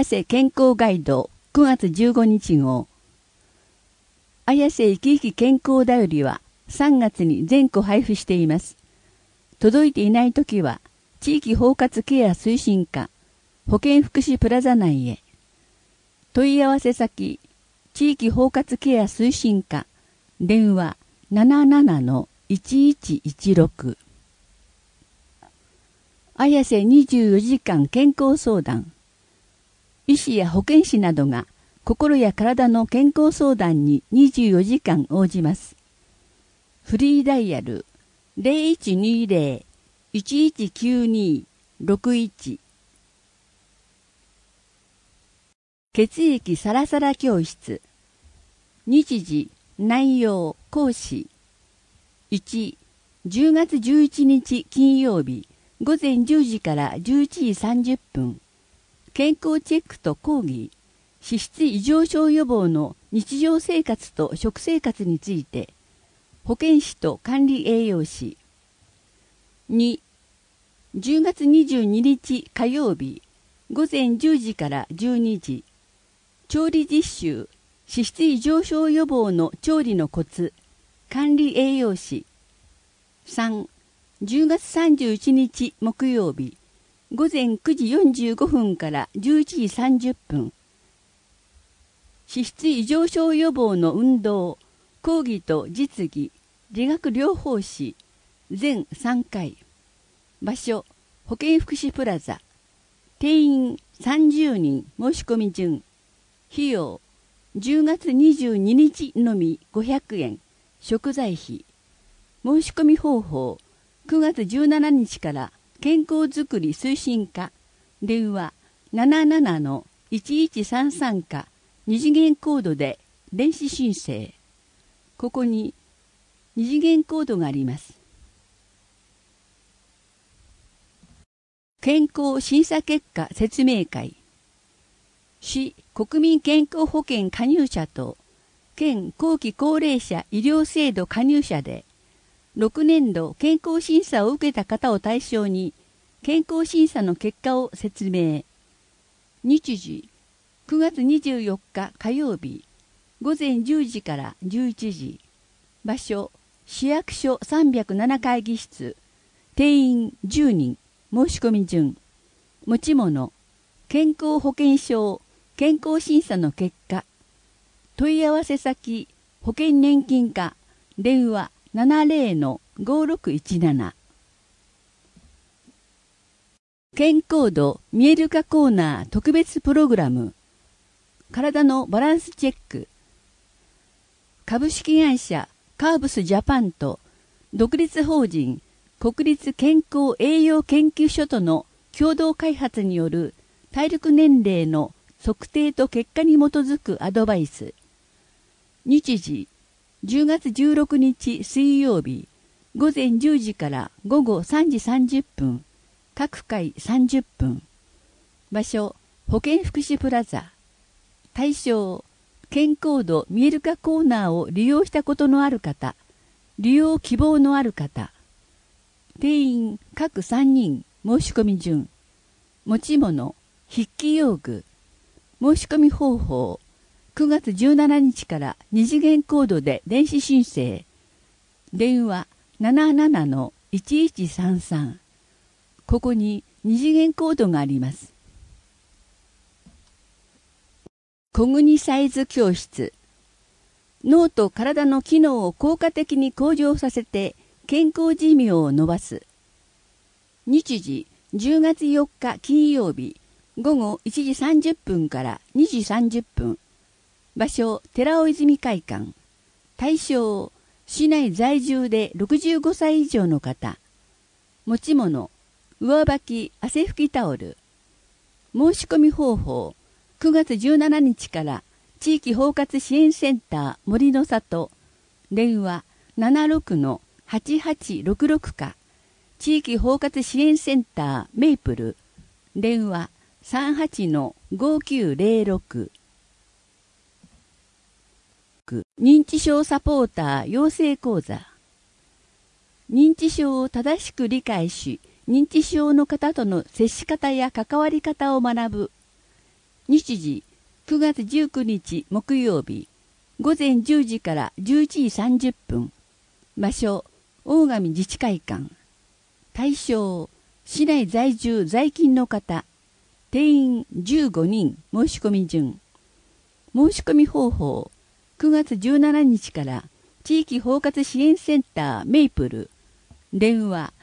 綾瀬健康ガイド9月15日号。綾瀬いきいき健康だよりは3月に全個配布しています。届いていないときは、地域包括ケア推進課、保健福祉プラザ内へ。問い合わせ先、地域包括ケア推進課、電話77-1116。綾瀬24時間健康相談。医師や保健師などが心や体の健康相談に24時間応じます。フリーダイヤル 0120-1192-61。血液サラサラ教室。日時、内容、講師。1、10月11日金曜日、午前10時から11時30分。健康チェックと講義。脂質異常症予防の日常生活と食生活について。保健師と管理栄養士。2、10月22日火曜日、午前10時から12時。調理実習、脂質異常症予防の調理のコツ、管理栄養士。3、10月31日木曜日、午前9時45分から11時30分。脂質異常症予防の運動、講義と実技、理学療法士、全3回。場所、保健福祉プラザ。定員30人申し込み順。費用、10月22日のみ500円。食材費。申し込み方法、9月17日から健康づくり推進課。電話77-1133課。二次元コードで電子申請。ここに二次元コードがあります。健康審査結果説明会。市国民健康保険加入者と県後期高齢者医療制度加入者で6年度健康審査を受けた方を対象に健康審査の結果を説明。日時9月24日火曜日午前10時から11時。場所市役所307会議室。定員10人申し込み順。持ち物健康保険証健康審査の結果。問い合わせ先保険年金課。電話70-5617。健康度見える化コーナー特別プログラム。体のバランスチェック。株式会社カーブスジャパンと独立法人国立健康栄養研究所との共同開発による体力年齢の測定と結果に基づくアドバイス。日時10月16日水曜日午前10時から午後3時30分。各回30分。場所保健福祉プラザ。対象健康度見える化コーナーを利用したことのある方、利用希望のある方。定員各3人申し込み順。持ち物筆記用具。申し込み方法9月17日から二次元コードで電子申請。電話77-1133。ここに二次元コードがあります。小国サイズ教室。脳と体の機能を効果的に向上させて健康寿命を伸ばす。日時10月4日金曜日午後1時30分から2時30分。場所寺尾泉会館。対象市内在住で65歳以上の方。持ち物上履き汗拭きタオル。申し込み方法9月17日から地域包括支援センター森の里。電話76-8866課。地域包括支援センターメイプル。電話38-5906。認知症サポーター養成講座。認知症を正しく理解し、認知症の方との接し方や関わり方を学ぶ。 日時9月19日木曜日午前10時から11時30分。場所大神自治会館。対象市内在住在勤の方。定員15人。申し込み順。申し込み方法9月17日から地域包括支援センターメイプル。電話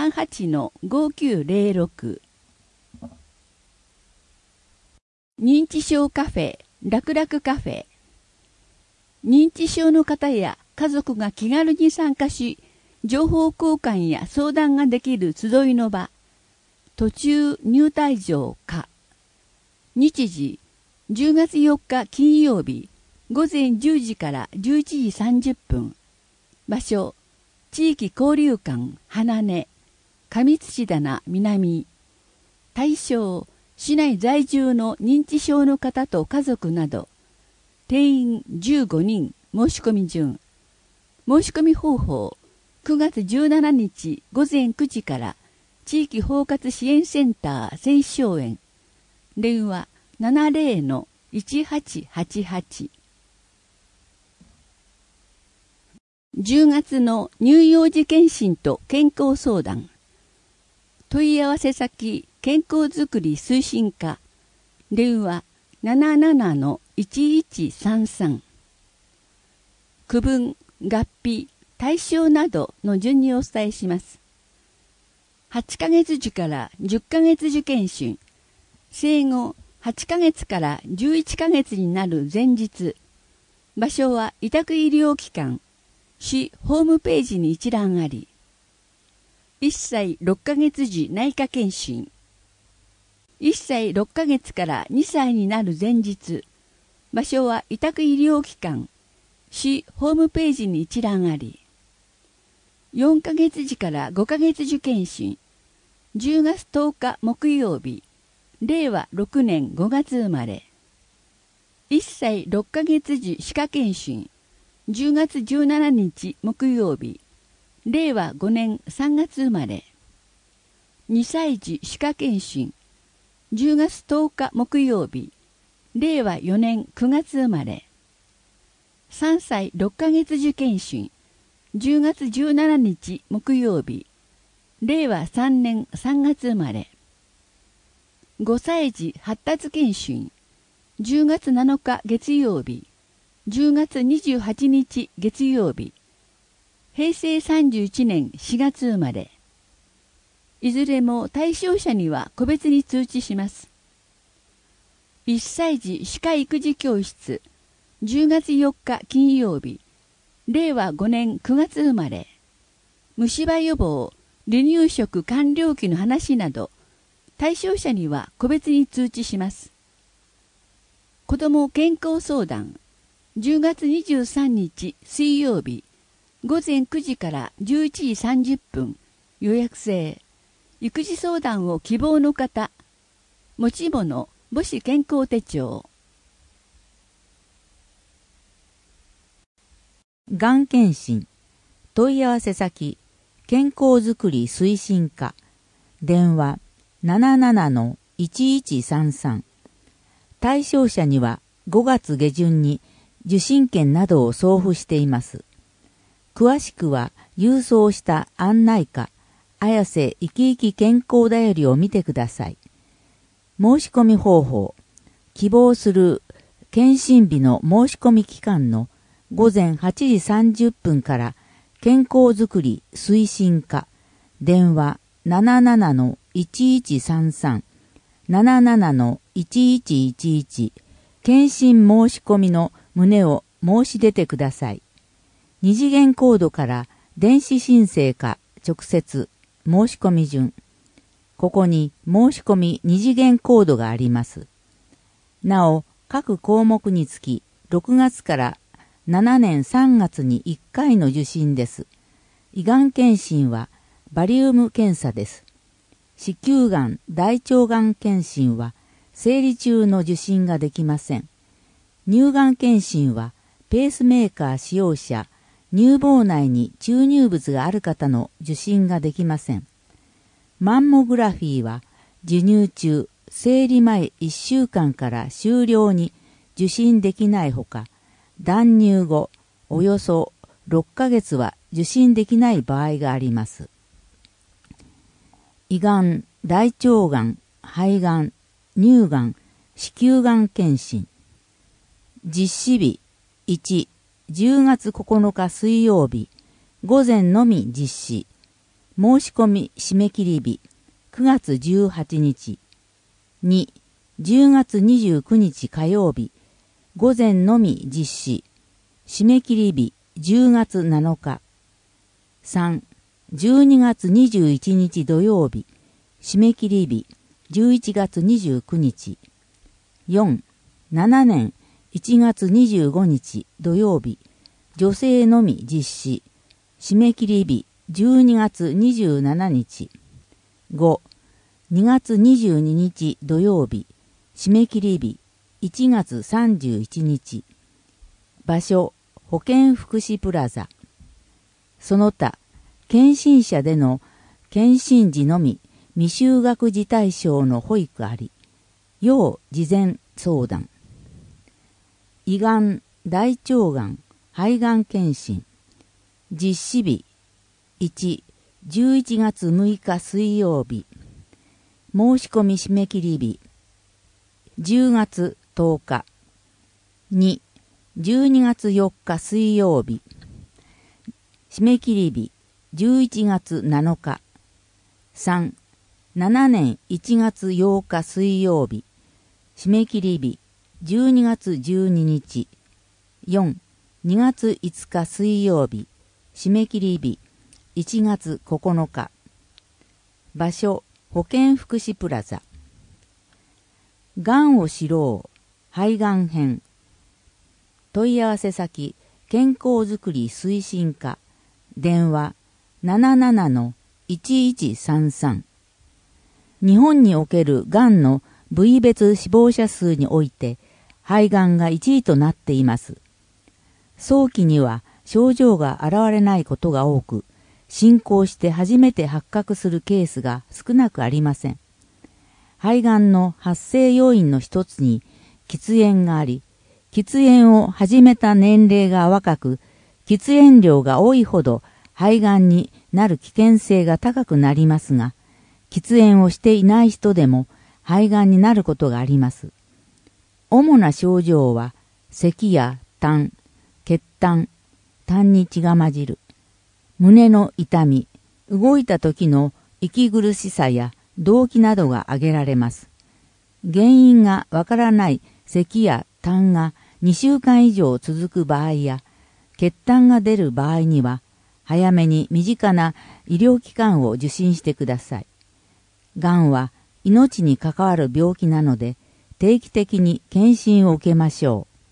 38-5906。認知症カフェ楽々カフェ。認知症の方や家族が気軽に参加し、情報交換や相談ができる集いの場。途中入退場か。日時10月4日金曜日午前10時から11時30分。場所地域交流館花根上土棚南。対象市内在住の認知症の方と家族など。定員15人。申し込み順。申し込み方法9月17日午前9時から地域包括支援センター青少園。電話 70-1888。10月の乳幼児検診と健康相談。問い合わせ先健康づくり推進課。電話 77-1133。区分、合併、対象などの順にお伝えします。8ヶ月時から10ヶ月受検診。生後8ヶ月から11ヶ月になる前日。場所は委託医療機関。市ホームページに一覧あり。1歳6ヶ月時内科検診。1歳6ヶ月から2歳になる前日。場所は委託医療機関。市ホームページに一覧あり。4ヶ月時から5ヶ月受検診。10月10日木曜日。令和6年5月生まれ。1歳6ヶ月時歯科検診。10月17日木曜日。令和5年3月生まれ。2歳児歯科検診。10月10日木曜日。令和4年9月生まれ。3歳6ヶ月受検診。10月17日木曜日。令和3年3月生まれ。5歳児発達検診。10月7日月曜日。10月28日月曜日。平成31年4月生まれ。いずれも対象者には個別に通知します。1歳児歯科育児教室。10月4日金曜日。令和5年9月生まれ。虫歯予防、離乳食完了期の話など、対象者には個別に通知します。子ども健康相談。10月23日水曜日。午前9時から11時30分。予約制。育児相談を希望の方。持ち物、母子健康手帳。 がん検診。問い合わせ先健康づくり推進課。電話 77-1133。対象者には5月下旬に受診券などを送付しています。詳しくは郵送した案内課綾瀬いきいき健康だよりを見てください。申し込み方法。希望する検診日の申し込み期間の午前8時30分から健康づくり推進課。電話 77-1133 77-1111。検診申し込みの旨を申し出てください。二次元コードから電子申請か直接申し込み順。ここに申し込み二次元コードがあります。なお、各項目につき6月から7年3月に1回の受診です。胃がん検診はバリウム検査です。子宮がん、大腸がん検診は生理中の受診ができません。乳がん検診はペースメーカー使用者、乳房内に注入物がある方の受診ができません。マンモグラフィーは授乳中、 生理前1週間から終了に受診できないほか、断乳後およそ6ヶ月は受診できない場合があります。胃がん、大腸がん、肺がん、乳がん、子宮がん検診。実施日1、10月9日水曜日、午前のみ実施。申し込み締め切り日9月18日。2、10月29日火曜日、午前のみ実施。締め切り日10月7日。3、12月21日土曜日、締め切り日11月29日。4、7年1月25日土曜日、女性のみ実施。締め切り日12月27日。5、2月22日土曜日、締め切り日1月31日。場所、保健福祉プラザ。その他、検診者での検診時のみ未就学児対象の保育あり、要事前相談。胃がん、大腸がん、肺がん検診。実施日1、11月6日水曜日。申し込み締め切り日10月10日。2、12月4日水曜日。締め切り日11月7日。3、7年1月8日水曜日。締め切り日12月12日。4、2月5日水曜日。締め切り日1月9日。場所、保健福祉プラザ。がんを知ろう、肺がん編。問い合わせ先、健康づくり推進課。電話、77-1133。日本におけるがんの部位別死亡者数において、肺がんが1位となっています。早期には症状が現れないことが多く、進行して初めて発覚するケースが少なくありません。肺がんの発生要因の一つに喫煙があり、喫煙を始めた年齢が若く、喫煙量が多いほど肺がんになる危険性が高くなりますが、喫煙をしていない人でも肺がんになることがあります。主な症状は、咳や痰、血痰、痰に血が混じる、胸の痛み、動いた時の息苦しさや動悸などが挙げられます。原因がわからない咳や痰が2週間以上続く場合や、血痰が出る場合には、早めに身近な医療機関を受診してください。がんは命に関わる病気なので、定期的に検診を受けましょう。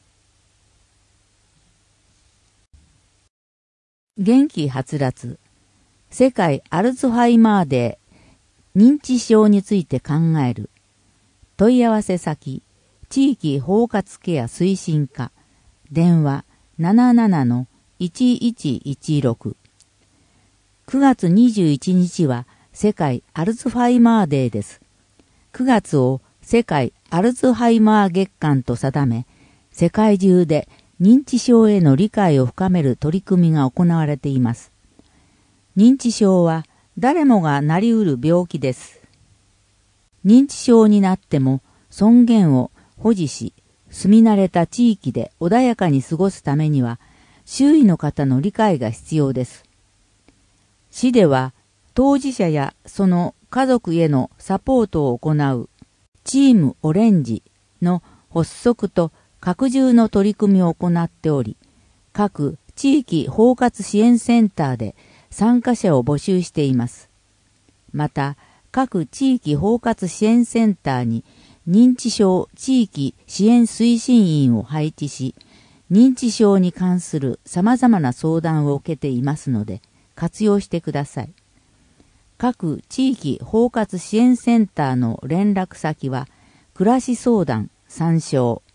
元気はつらつ、世界アルツハイマーデー、認知症について考える。問い合わせ先、地域包括ケア推進課、電話 77-1116。9月21日は世界アルツハイマーデーです。9月を世界アルツハイマー月間と定め、世界中で認知症への理解を深める取り組みが行われています。認知症は誰もがなりうる病気です。認知症になっても尊厳を保持し、住み慣れた地域で穏やかに過ごすためには、周囲の方の理解が必要です。市では、当事者やその家族へのサポートを行うチームオレンジの発足と拡充の取り組みを行っており、各地域包括支援センターで参加者を募集しています。また、各地域包括支援センターに認知症地域支援推進員を配置し、認知症に関する様々な相談を受けていますので、活用してください。各地域包括支援センターの連絡先は、暮らし相談参照